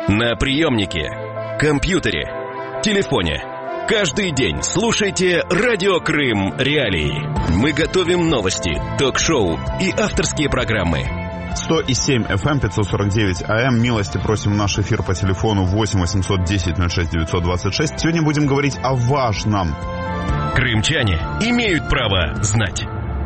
На приемнике, компьютере, телефоне. Каждый день слушайте Радио Крым Реалии. Мы готовим новости, ток-шоу и авторские программы. 100,7 FM, 549 AM. Милости просим в наш эфир по телефону 8 810 06 926. Сегодня будем говорить о важном. Крымчане имеют право знать.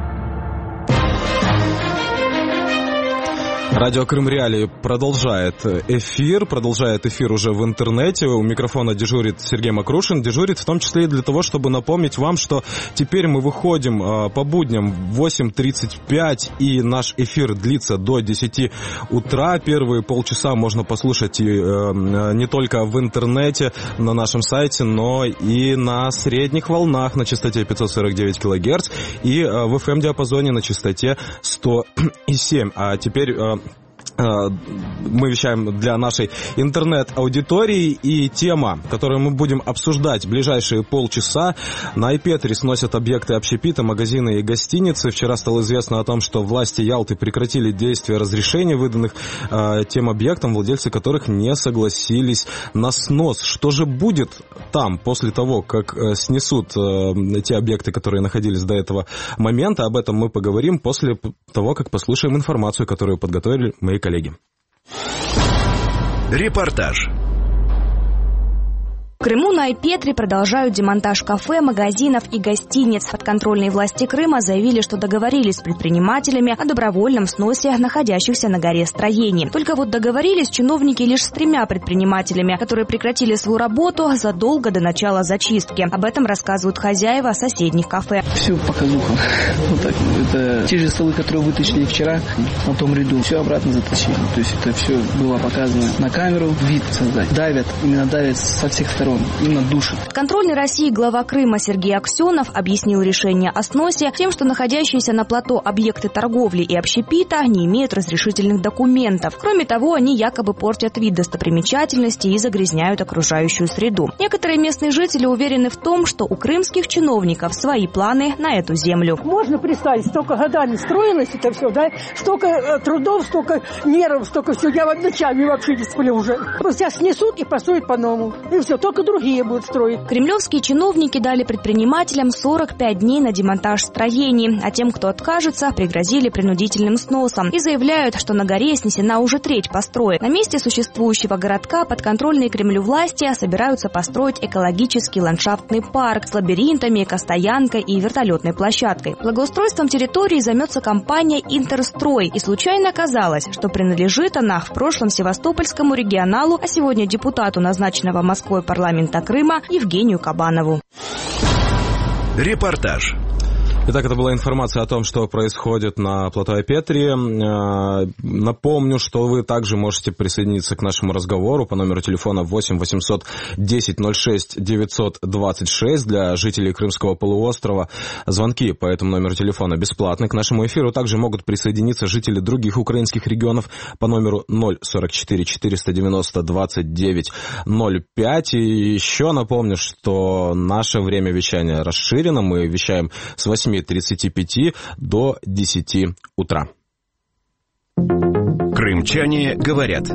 Радио Крым Реалии продолжает эфир уже в интернете. У микрофона дежурит Сергей Макрушин. Дежурит в том числе и для того, чтобы напомнить вам, что теперь мы выходим по будням в 8:35, и наш эфир длится до 10 утра. Первые полчаса можно послушать и не только в интернете, на нашем сайте, но и на средних волнах на частоте 549 кГц и в FM-диапазоне на частоте 100,7. А теперь мы вещаем для нашей интернет-аудитории, и тема, которую мы будем обсуждать в ближайшие полчаса: на iPetri сносят объекты общепита, магазины и гостиницы. Вчера стало известно о том, что власти Ялты прекратили действие разрешений, выданных тем объектам, владельцы которых не согласились на снос. Что же будет там после того, как снесут те объекты, которые находились до этого момента? Об этом мы поговорим после того, как послушаем информацию, которую подготовили мои коллеги. Репортаж. В Крыму на iPetri продолжают демонтаж кафе, магазинов и гостиниц. Подконтрольные власти Крыма заявили, что договорились с предпринимателями о добровольном сносе находящихся на горе строений. Только вот договорились чиновники лишь с 3 предпринимателями, которые прекратили свою работу задолго до начала зачистки. Об этом рассказывают хозяева соседних кафе. Все показуха. Вот так. Это те же столы, которые вытащили вчера на том ряду, все обратно затащили. То есть это все было показано на камеру, вид создать. Давят, именно давят со всех сторон. Именно душит. Контрольный России глава Крыма Сергей Аксенов объяснил решение о сносе тем, что находящиеся на плато объекты торговли и общепита не имеют разрешительных документов. Кроме того, они якобы портят вид достопримечательности и загрязняют окружающую среду. Некоторые местные жители уверены в том, что у крымских чиновников свои планы на эту землю. Можно представить, столько годами строилось это все, да? Столько трудов, столько нервов, столько всего. Я ночами вообще не сплю уже. Сейчас снесут и построят по-новому. И все, только другие будут строить. Кремлевские чиновники дали предпринимателям 45 дней на демонтаж строений, а тем, кто откажется, пригрозили принудительным сносом и заявляют, что на горе снесена уже треть построек. На месте существующего городка подконтрольные Кремлю власти собираются построить экологический ландшафтный парк с лабиринтами, экостоянкой и вертолетной площадкой. Благоустройством территории займется компания «Интерстрой», и случайно оказалось, что принадлежит она в прошлом севастопольскому регионалу, а сегодня депутату, назначенного Москвой парламента Крыма, Евгению Кабанову. Репортаж. Итак, это была информация о том, что происходит на плато iPetri. Напомню, что вы также можете присоединиться к нашему разговору по номеру телефона 8 810 06 926. Для жителей Крымского полуострова звонки по этому номеру телефона бесплатны. К нашему эфиру также могут присоединиться жители других украинских регионов по номеру 044 490 29 05. И еще напомню, что наше время вещания расширено. Мы вещаем с 8:35 до 10 утра. Крымчане говорят.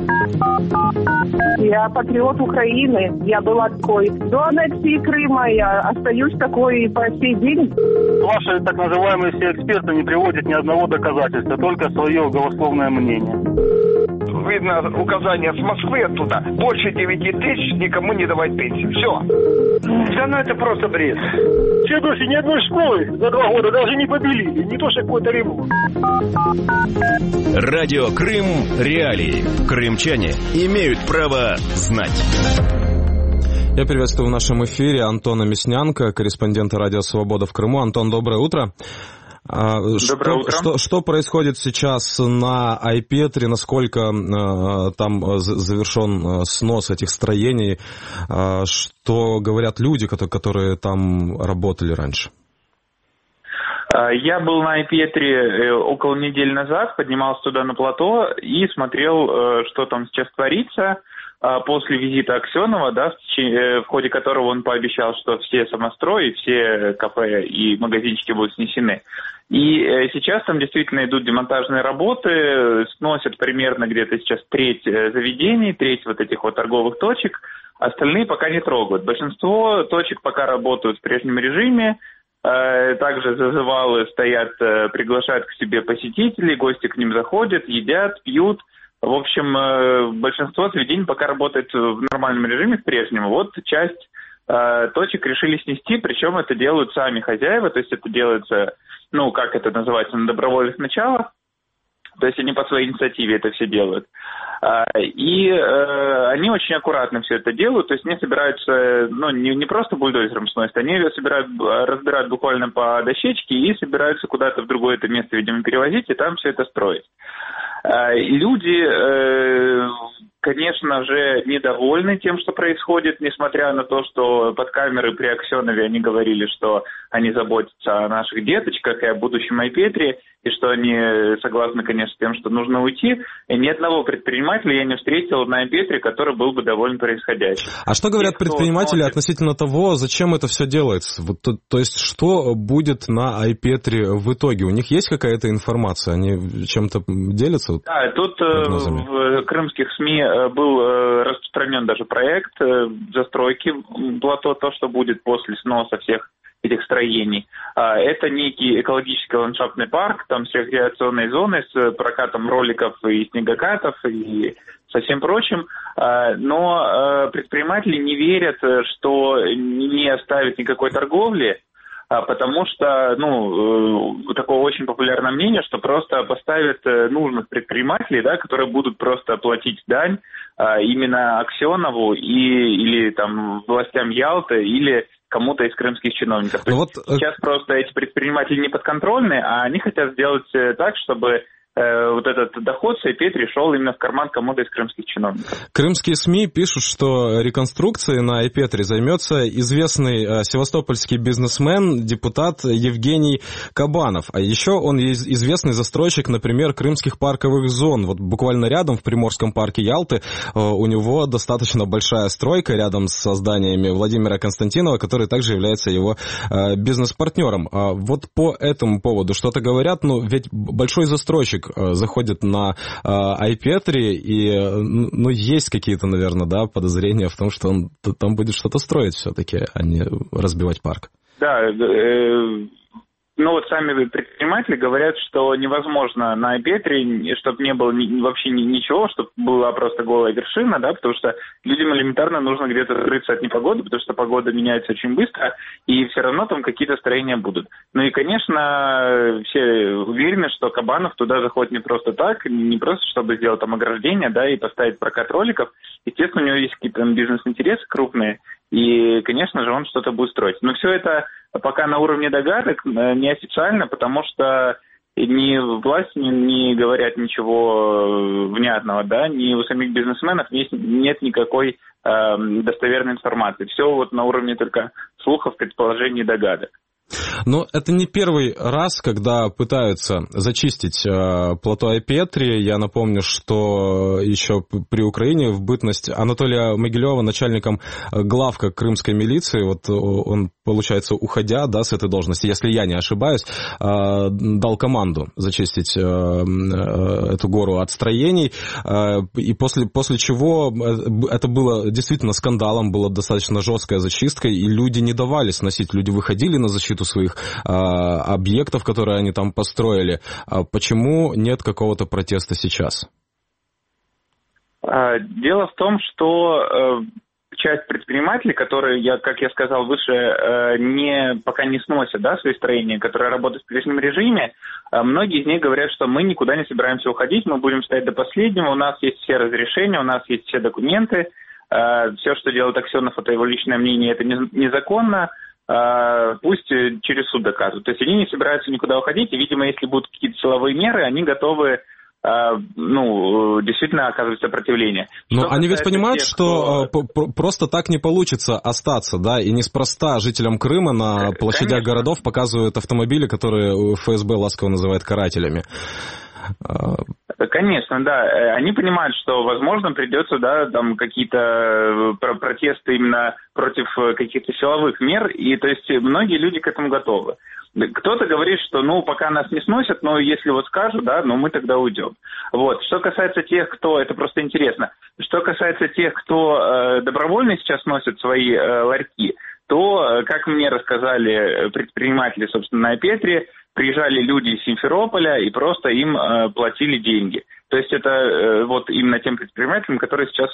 Я патриот Украины. Я была такой до аннексии Крыма. Я остаюсь такой по сей день. Ваши так называемые все эксперты не приводят ни одного доказательства, только свое голословное мнение. Видно указание с Москвы оттуда. Больше 9 тысяч никому не давать пенсию. Все. Да ну это просто бред. Все души ни одной школы за 2 года даже не побелили. Не то, что какой-то ремонт. Радио Крым Реалии. Крымчане имеют право знать. Я приветствую в нашем эфире Антона Мяснянка, корреспондента Радио Свобода в Крыму. Антон, доброе утро. Доброе утро. Что происходит сейчас на iPetri, насколько там завершен снос этих строений, что говорят люди, которые там работали раньше? Я был на iPetri около недели назад, поднимался туда на плато и смотрел, что там сейчас творится. После визита Аксенова, да, в ходе которого он пообещал, что все самострои, все кафе и магазинчики будут снесены. И сейчас там действительно идут демонтажные работы, сносят примерно где-то сейчас треть заведений, треть вот этих вот торговых точек, остальные пока не трогают. Большинство точек пока работают в прежнем режиме, также зазывалы стоят, приглашают к себе посетителей, гости к ним заходят, едят, пьют. В общем, большинство заведений пока работает в нормальном режиме, в прежнем. Вот часть точек решили снести, причем это делают сами хозяева, то есть это делается, ну, как это называется, на добровольных началах, то есть они по своей инициативе это все делают. И они очень аккуратно все это делают, то есть не собираются, ну, не просто бульдозером сносят, они разбирают буквально по дощечке и собираются куда-то в другое это место, видимо, перевозить, и там все это строить. Люди, конечно же, недовольны тем, что происходит, несмотря на то, что под камерой при Аксенове они говорили, что они заботятся о наших деточках и о будущем Айпетри, и что они согласны, конечно, с тем, что нужно уйти. И ни одного предпринимателя я не встретил на Айпетри, который был бы доволен происходящим. А что говорят предприниматели относительно того, зачем это все делается? Вот, то есть, что будет на Айпетри в итоге? У них есть какая-то информация? Они чем-то делятся? Да, тут в крымских СМИ был распространен даже проект застройки плато, то, что будет после сноса всех этих строений. Это некий экологический ландшафтный парк, там с рекреационной зоной, с прокатом роликов и снегокатов и со всем прочим. Но предприниматели не верят, что не оставят никакой торговли, потому что, такое очень популярное мнение, что просто поставят нужных предпринимателей, да, которые будут просто платить дань именно Аксенову или там властям Ялты, или кому-то из крымских чиновников. То есть сейчас просто эти предприниматели не подконтрольны, а они хотят сделать так, чтобы вот этот доход с Айпетри шел именно в карман кому-то из крымских чиновников. Крымские СМИ пишут, что реконструкцией на Айпетри займется известный севастопольский бизнесмен, депутат Евгений Кабанов. А еще он известный застройщик, например, крымских парковых зон. Вот буквально рядом, в Приморском парке Ялты, у него достаточно большая стройка рядом с зданиями Владимира Константинова, который также является его бизнес-партнером. Вот по этому поводу что-то говорят, ведь большой застройщик заходит на Айпетри, и есть какие-то, наверное, подозрения в том, что он там будет что-то строить все-таки, а не разбивать парк. Да, сами предприниматели говорят, что невозможно на Айпетри, чтобы не было вообще ничего, чтобы была просто голая вершина, да, потому что людям элементарно нужно где-то скрыться от непогоды, потому что погода меняется очень быстро, и все равно там какие-то строения будут. И, конечно, все уверены, что Кабанов туда заходит не просто так, не просто чтобы сделать там ограждение, да, и поставить прокат роликов. Естественно, у него есть какие-то бизнес-интересы крупные, и, конечно же, он что-то будет строить. Но все это пока на уровне догадок, неофициально, потому что ни власти не говорят ничего внятного, да, ни у самих бизнесменов нет никакой достоверной информации. Все на уровне только слухов, предположений и догадок. Но это не первый раз, когда пытаются зачистить плато Айпетри. Я напомню, что еще при Украине в бытность Анатолия Могилева начальником главка крымской милиции, он, получается, уходя с этой должности, если я не ошибаюсь, дал команду зачистить эту гору от строений. И после чего это было действительно скандалом, была достаточно жесткая зачистка, и люди не давали сносить, люди выходили на защиту своих объектов, которые они там построили. Почему нет какого-то протеста сейчас? Дело в том, что часть предпринимателей, которые, как я сказал выше, пока не сносят свои строения, которые работают в прежнем режиме, многие из них говорят, что мы никуда не собираемся уходить, мы будем стоять до последнего, у нас есть все разрешения, у нас есть все документы, все, что делает Аксенов, это его личное мнение, это незаконно, пусть через суд доказывают. То есть они не собираются никуда уходить, и, видимо, если будут какие-то силовые меры, они готовы действительно оказывать сопротивление. Но они ведь понимают, что просто так не получится остаться, да, и неспроста жителям Крыма на площадях городов показывают автомобили, которые ФСБ ласково называет карателями. Конечно, да. Они понимают, что, возможно, придется, да, там какие-то протесты именно против каких-то силовых мер, и то есть многие люди к этому готовы. Кто-то говорит, что, пока нас не сносят, но если вот скажут, да, мы тогда уйдем. Вот. Что касается тех, кто, это просто интересно, что касается тех, кто добровольно сейчас носит свои ларьки, то, как мне рассказали предприниматели, собственно, на Петре, приезжали люди из Симферополя и просто им платили деньги. То есть это вот именно тем предпринимателям, которые сейчас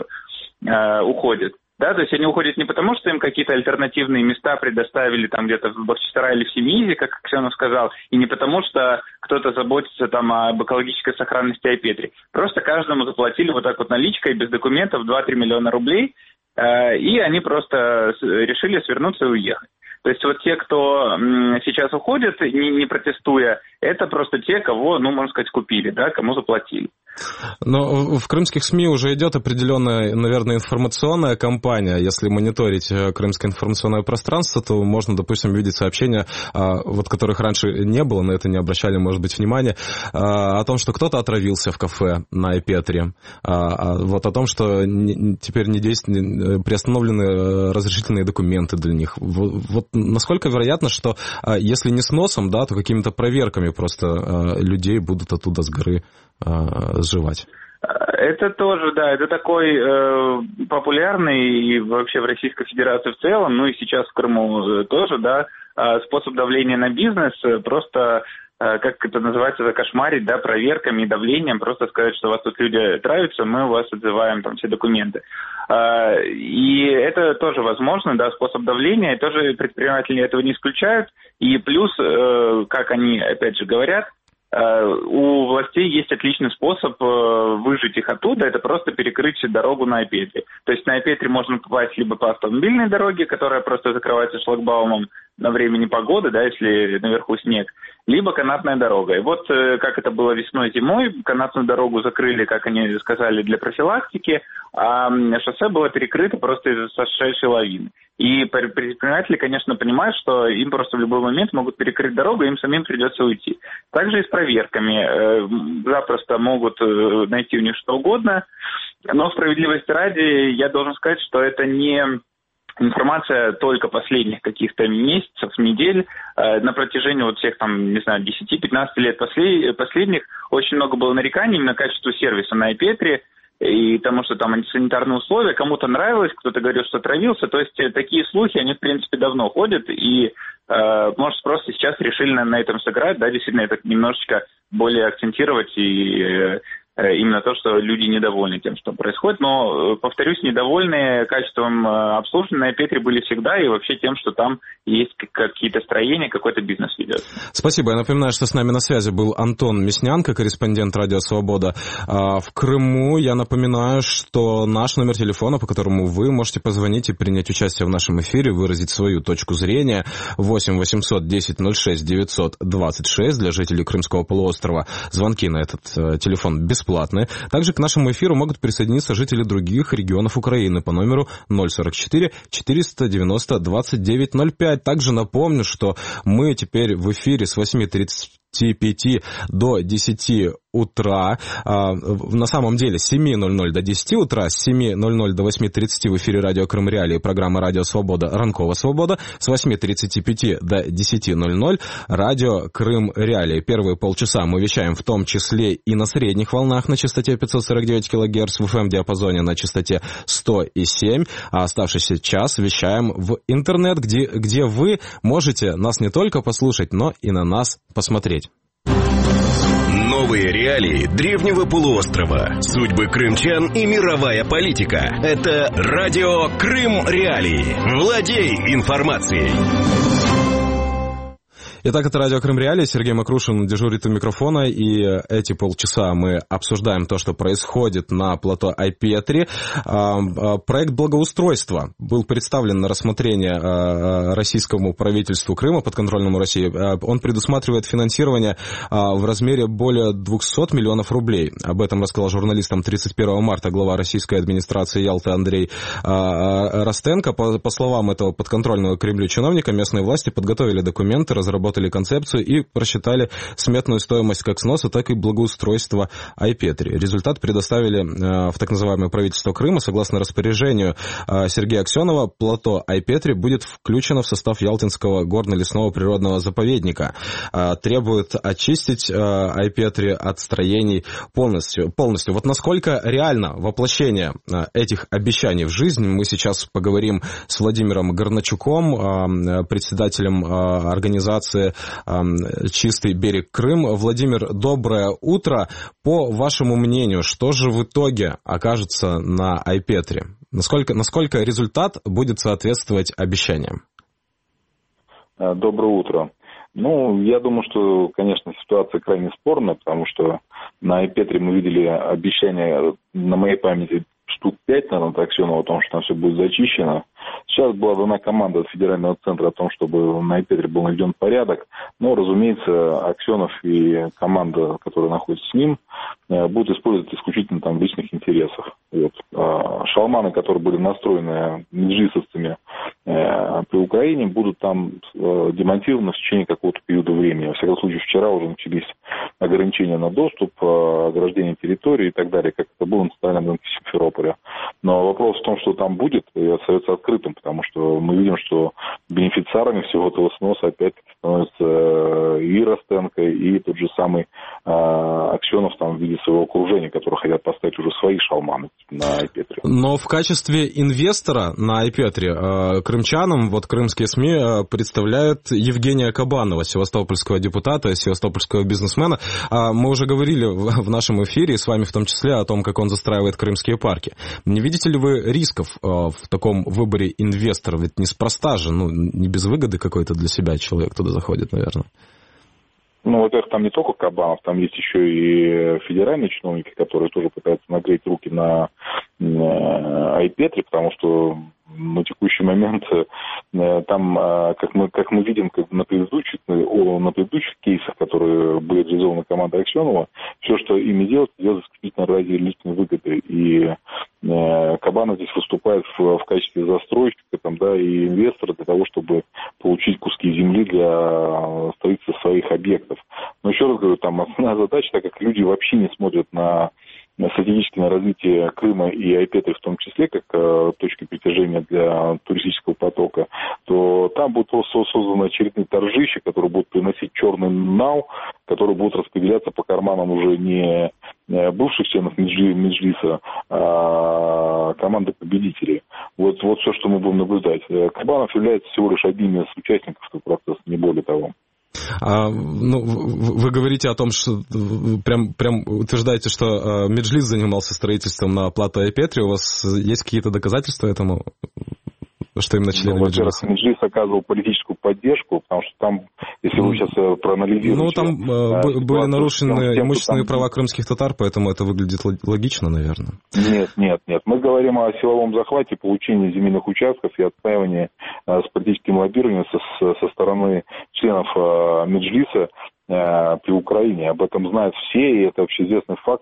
уходят. Да, то есть они уходят не потому, что им какие-то альтернативные места предоставили там где-то в Бахчисарае или в Семиизе, как Аксенов сказал, и не потому, что кто-то заботится там об экологической сохранности Айпетри. Просто каждому заплатили вот так вот наличкой, без документов, 2-3 миллиона рублей, и они просто решили свернуться и уехать. То есть вот те, кто сейчас уходят, не протестуя, это просто те, кого, можно сказать, купили, да, кому заплатили. Но в крымских СМИ уже идет определенная, наверное, информационная кампания. Если мониторить крымское информационное пространство, то можно, допустим, видеть сообщения, вот которых раньше не было, на это не обращали, может быть, внимания, о том, что кто-то отравился в кафе на Айпетре, вот о том, что теперь приостановлены разрешительные документы для них. Вот насколько вероятно, что если не сносом, да, то какими-то проверками просто людей будут оттуда с горы сживать? Это тоже, да, это такой популярный и вообще в Российской Федерации в целом, и сейчас в Крыму тоже, да, способ давления на бизнес, просто, как это называется, закошмарить, да, проверками и давлением, просто сказать, что у вас тут люди травятся, мы у вас отзываем там все документы. И это тоже возможно, да, способ давления, и тоже предприниматели этого не исключают, и плюс, как они, опять же, говорят, у властей есть отличный способ выжить их оттуда, это просто перекрыть дорогу на Айпетре. То есть на Айпетре можно попасть либо по автомобильной дороге, которая просто закрывается шлагбаумом на время непогоды, да, если наверху снег, либо канатная дорога. И вот как это было весной-зимой, канатную дорогу закрыли, как они сказали, для профилактики, а шоссе было перекрыто просто из-за сошедшей лавины. И предприниматели, конечно, понимают, что им просто в любой момент могут перекрыть дорогу, и им самим придется уйти. Также и с проверками. Запросто могут найти у них что угодно. Но справедливости ради, я должен сказать, что это не информация только последних каких-то месяцев, недель. На протяжении вот всех там, не знаю, 10-15 лет последних очень много было нареканий на качество сервиса на Айпетре. И потому что там антисанитарные условия, кому-то нравилось, кто-то говорил, что травился. То есть такие слухи, они, в принципе, давно ходят. И, может, просто сейчас решили на этом сыграть, да, действительно, это немножечко более акцентировать и именно то, что люди недовольны тем, что происходит. Но, повторюсь, недовольны качеством обслуживания на Айпетре были всегда, и вообще тем, что там есть какие-то строения, какой-то бизнес ведет. Спасибо. Я напоминаю, что с нами на связи был Антон Мяснянко, корреспондент «Радио Свобода» в Крыму. Я напоминаю, что наш номер телефона, по которому вы можете позвонить и принять участие в нашем эфире, выразить свою точку зрения, 8 800 10 06 926 для жителей Крымского полуострова. Звонки на этот телефон бесплатные. Также к нашему эфиру могут присоединиться жители других регионов Украины по номеру 044 490 2905. Также напомню, что мы теперь в эфире с 8:35 до 10 утра, на самом деле с 7:00 до 10 утра, с 7:00 до 8:30 в эфире радио Крым Реалии, программа «Радио Свобода», «Ранкова Свобода», с 8:35 до 10:00 радио Крым Реалии. Первые полчаса мы вещаем в том числе и на средних волнах на частоте 549 кГц, в FM-диапазоне на частоте 100,7, а оставшийся час вещаем в интернет, где вы можете нас не только послушать, но и на нас посмотреть. Новые реалии древнего полуострова, судьбы крымчан и мировая политика. Это радио Крым Реалии. Владей информацией. Итак, это радио Крым Реалии. Сергей Макрушин дежурит у микрофона, и эти полчаса мы обсуждаем то, что происходит на плато Айпетри. Проект благоустройства был представлен на рассмотрение российскому правительству Крыма, подконтрольному России. Он предусматривает финансирование в размере более 200 миллионов рублей. Об этом рассказал журналистам 31 марта глава российской администрации Ялты Андрей Ростенко. По словам этого подконтрольного Кремлю чиновника, местные власти подготовили документы, разработали разработали концепцию и просчитали сметную стоимость как сноса, так и благоустройства Айпетри. Результат предоставили в так называемое правительство Крыма. Согласно распоряжению Сергея Аксенова, плато Айпетри будет включено в состав Ялтинского горно-лесного природного заповедника. Требует очистить Айпетри от строений полностью. Вот насколько реально воплощение этих обещаний в жизнь, мы сейчас поговорим с Владимиром Горначуком, председателем организации «Чистый берег Крым». Владимир, доброе утро. По вашему мнению, что же в итоге окажется на Айпетри? Насколько результат будет соответствовать обещаниям? Доброе утро. Я думаю, что, конечно, ситуация крайне спорная, потому что на Айпетри мы видели обещания, на моей памяти, штук 5, наверное, от Аксенова о том, что там все будет зачищено. Сейчас была дана команда от федерального центра о том, чтобы на Айпетри был наведен порядок. Но, разумеется, Аксенов и команда, которая находится с ним, будут использовать исключительно там в личных интересах. Шалманы, которые были настроены меджлисовцами при Украине, будут там демонтированы в течение какого-то периода времени. Во всяком случае, вчера уже начались ограничения на доступ, ограждение территории и так далее, как это было на центральном рынке Симферополя. Но вопрос в том, что там будет, остается открытым, потому что мы видим, что бенефициарами всего этого сноса опять-таки становятся и Ростенко, и тот же самый Аксенов там в виде своего окружения, которые хотят поставить уже свои шалманы на Айпетри. Но в качестве инвестора на Айпетри крымчанам, крымские СМИ представляют Евгения Кабанова, севастопольского депутата, севастопольского бизнесмена. Мы уже говорили в нашем эфире, с вами в том числе, о том, как он застраивает крымские парки. Не видите ли вы рисков в таком выборе инвестора? Ведь неспроста же, не без выгоды какой-то для себя человек туда заходит, наверное. Во-первых, там не только Кабанов, там есть еще и федеральные чиновники, которые тоже пытаются нагреть руки на Айпетри, потому что на текущий момент там, как мы видим на предыдущих кейсах, которые были реализованы командой Аксенова, все, что ими делают исключительно ради личной выгоды. И Кабанов здесь выступает в качестве застройщика и инвестора для того, чтобы получить куски земли для строительства своих объектов. Но еще раз говорю, там основная задача, так как люди вообще не смотрят на стратегически на развитие Крыма и Айпетри в том числе, как точки притяжения для туристического потока, то там будут созданы очередные торжища, которые будут приносить черный нал, которые будут распределяться по карманам уже не бывших членов Меджлиса, а команды победителей. Вот все, что мы будем наблюдать. Кабанов является всего лишь одним из участников этого процесса, не более того. Вы говорите о том, что прям утверждаете, что Меджлис занимался строительством на плато Айпетри. У вас есть какие-то доказательства этому, что именно члены Меджлиса? Во-первых, Меджлис оказывал политическую поддержку, потому что там, если вы сейчас проанализируете... там были нарушены имущественные права крымских татар, поэтому это выглядит логично, наверное. Нет. Мы говорим о силовом захвате, получении земельных участков и отстаивании с политическим лоббированием со стороны членов Меджлиса при Украине. Об этом знают все, и это общеизвестный факт,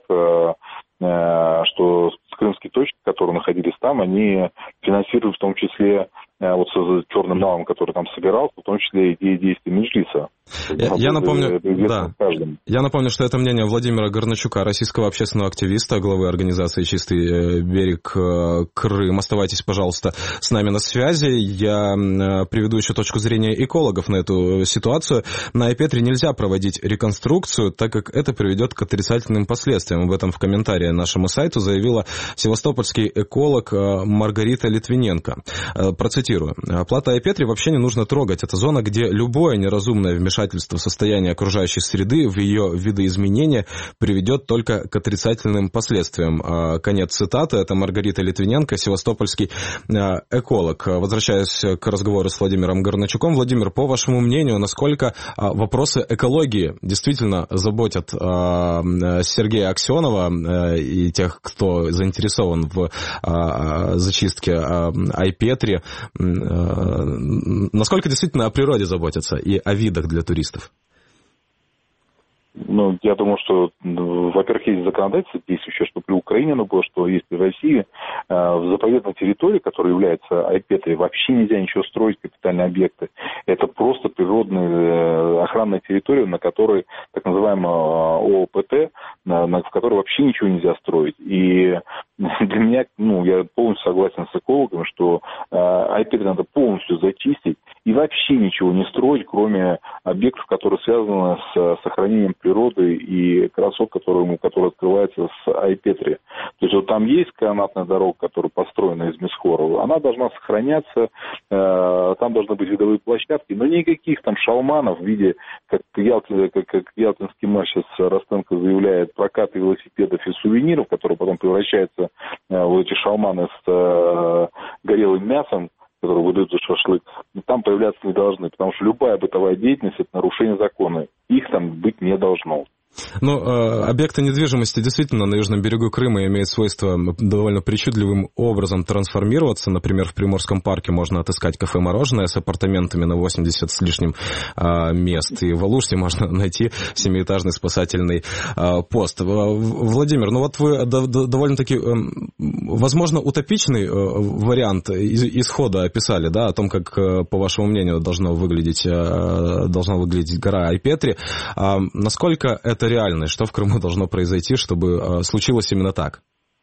что крымские точки, которые находились там, они финансируют в том числе с черным налом, который там собирался, в том числе и действия Меджлиса. Я напомню, что это мнение Владимира Горначука, российского общественного активиста, главы организации «Чистый берег Крым». Оставайтесь, пожалуйста, с нами на связи. Я приведу еще точку зрения экологов на эту ситуацию. На Айпетри нельзя проводить реконструкцию, так как это приведет к отрицательным последствиям. Об этом в комментарии нашему сайту заявила севастопольский эколог Маргарита Литвиненко. Процитирую. «Плато Айпетри вообще не нужно трогать. Это зона, где любое неразумное вмешательство в состояние окружающей среды, в ее видоизменения приведет только к отрицательным последствиям». Конец цитаты. Это Маргарита Литвиненко, севастопольский эколог. Возвращаясь к разговору с Владимиром Горначуком. Владимир, по вашему мнению, насколько вопросы экологии действительно заботят Сергея Аксенова и тех, кто заинтересован в зачистке Айпетри? Насколько действительно о природе заботятся и о видах для туристов? Ну, я думаю, что, во-первых, есть законодательство действующее, что при Украине оно было, что есть при России. В заповедной территории, которая является Айпетрой, вообще нельзя ничего строить, капитальные объекты. Это просто природная охранная территория, на которой, так называемая ООПТ, в которой вообще ничего нельзя строить. И для меня, я полностью согласен с экологами, что Айпетру надо полностью зачистить и вообще ничего не строить, кроме объектов, которые связаны с сохранением природы и красот, которые открываются с Айпетри. То есть вот там есть канатная дорога, которая построена из Мисхора, она должна сохраняться, там должны быть видовые площадки, но никаких там шалманов в виде, как ялтинский матч сейчас Ростенко заявляет, проката велосипедов и сувениров, которые потом превращаются в эти шалманы с горелым мясом, которые выдают за шашлык, там появляться не должны, потому что любая бытовая деятельность – это нарушение закона. Их там быть не должно. Ну, объекты недвижимости действительно на южном берегу Крыма имеют свойство довольно причудливым образом трансформироваться. Например, в Приморском парке можно отыскать кафе-мороженое с апартаментами на 80 с лишним мест. И в Алуште можно найти 7-этажный спасательный пост. Владимир, ну вот вы довольно-таки, возможно, утопичный вариант исхода описали, да, о том, как, по вашему мнению, должна выглядеть гора Айпетри. Насколько это реально? Что в Крыму должно произойти, чтобы случилось именно так?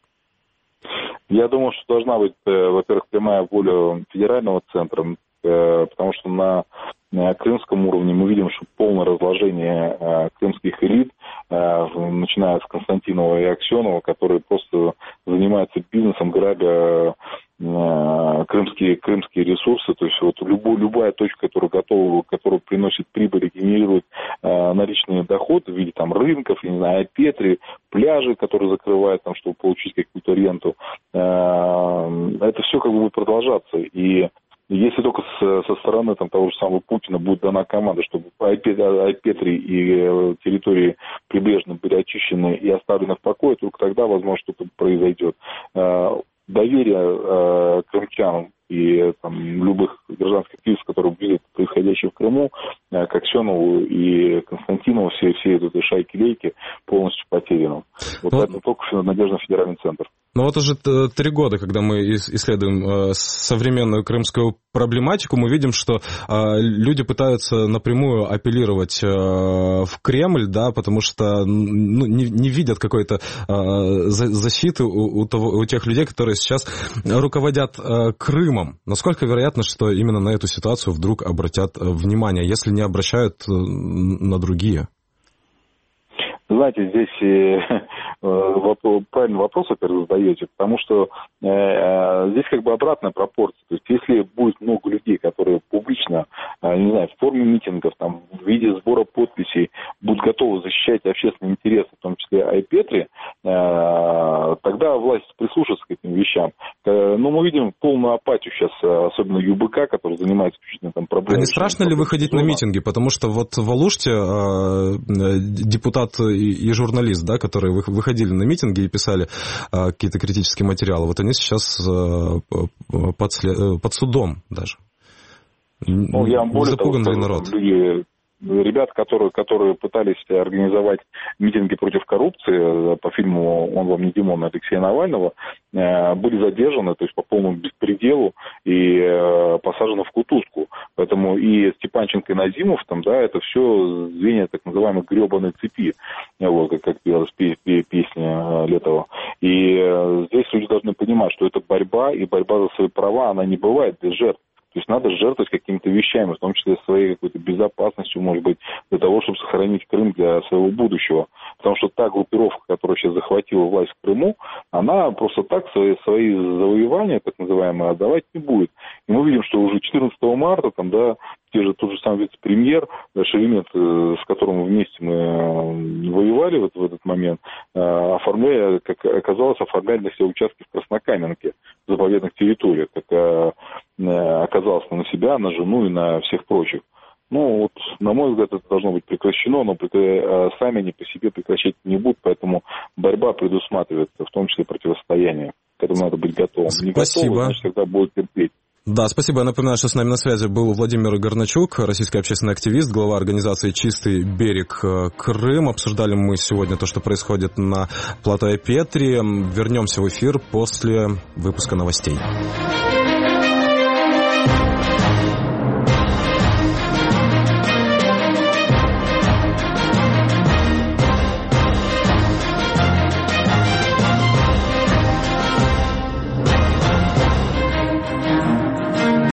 Я думаю, что должна быть, во-первых, прямая воля федерального центра, потому что на крымском уровне мы видим, что полное разложение крымских элит, начиная с Константинова и Аксенова, которые просто занимаются бизнесом, грабя крымские ресурсы, то есть вот любая точка, которая приносит прибыль и генерирует наличный доход в виде там рынков, я не знаю, Айпетри, пляжи, которые закрывают там, чтобы получить какую-то ренту, это все как бы будет продолжаться. И если только со стороны там, того же самого Путина будет дана команда, чтобы Айпетри и территории прибрежные были очищены и оставлены в покое, только тогда, возможно, что-то произойдет. Доверие крымчанам и там, любых гражданских лиц, которые видят происходящее в Крыму, к Аксенову и Константинову, все эти шайки-лейки полностью потеряны. Вот это только надежный федеральный центр. Ну вот уже 3 года, когда мы исследуем современную крымскую проблематику, мы видим, что люди пытаются напрямую апеллировать в Кремль, да, потому что не видят какой-то защиты у тех людей, которые сейчас руководят Крымом. Насколько вероятно, что именно на эту ситуацию вдруг обратят внимание, если не обращают на другие? Знаете, здесь правильный вопрос, во-первых, задаете, потому что здесь как бы обратная пропорция. То есть если будет много людей, которые публично, не знаю, в форме митингов, там, в виде сбора подписей будут готовы защищать общественные интересы, в том числе Айпетри, тогда власть прислушается к этим вещам. Но мы видим полную апатию сейчас, особенно ЮБК, который занимается исключительно там проблемами. А не страшно ли выходить на митинги? Потому что вот в Алуште депутат и журналист, да, которые выходили на митинги и писали какие-то критические материалы, вот они сейчас под судом даже. Ну, я вам более того, народ. Ребят, которые пытались организовать митинги против коррупции по фильму «Он вам не Димон» Алексея Навального, были задержаны, то есть по полному беспределу, и посажены в кутузку. Поэтому и Степанченко, и Назимов, там, да, это все звенья так называемой гребаной цепи, вот, как пелась песня Летова. И здесь люди должны понимать, что это борьба, и борьба за свои права, она не бывает без жертв. То есть надо жертвовать какими-то вещами, в том числе своей какой-то безопасностью, может быть, для того, чтобы сохранить Крым для своего будущего. Потому что та группировка, которая сейчас захватила власть в Крыму, она просто так свои завоевания, так называемые, отдавать не будет. И мы видим, что уже 14 марта, там, да, тот же самый вице-премьер Шеремет, с которым вместе мы воевали вот в этот момент, оформляли, как оказалось, оформляли для себя участки в Краснокаменке, в заповедных территориях, как оказалось на себя, на жену и на всех прочих. Ну, вот, на мой взгляд, это должно быть прекращено, но сами они по себе прекращать не будут, поэтому борьба предусматривается, в том числе противостояние. К этому надо быть готовым. Спасибо. Не готовы, значит, тогда будут терпеть. Да, спасибо. Я напоминаю, что с нами на связи был Владимир Горначук, российский общественный активист, глава организации «Чистый берег Крым». Обсуждали мы сегодня то, что происходит на плато Айпетри. Вернемся в эфир после выпуска новостей.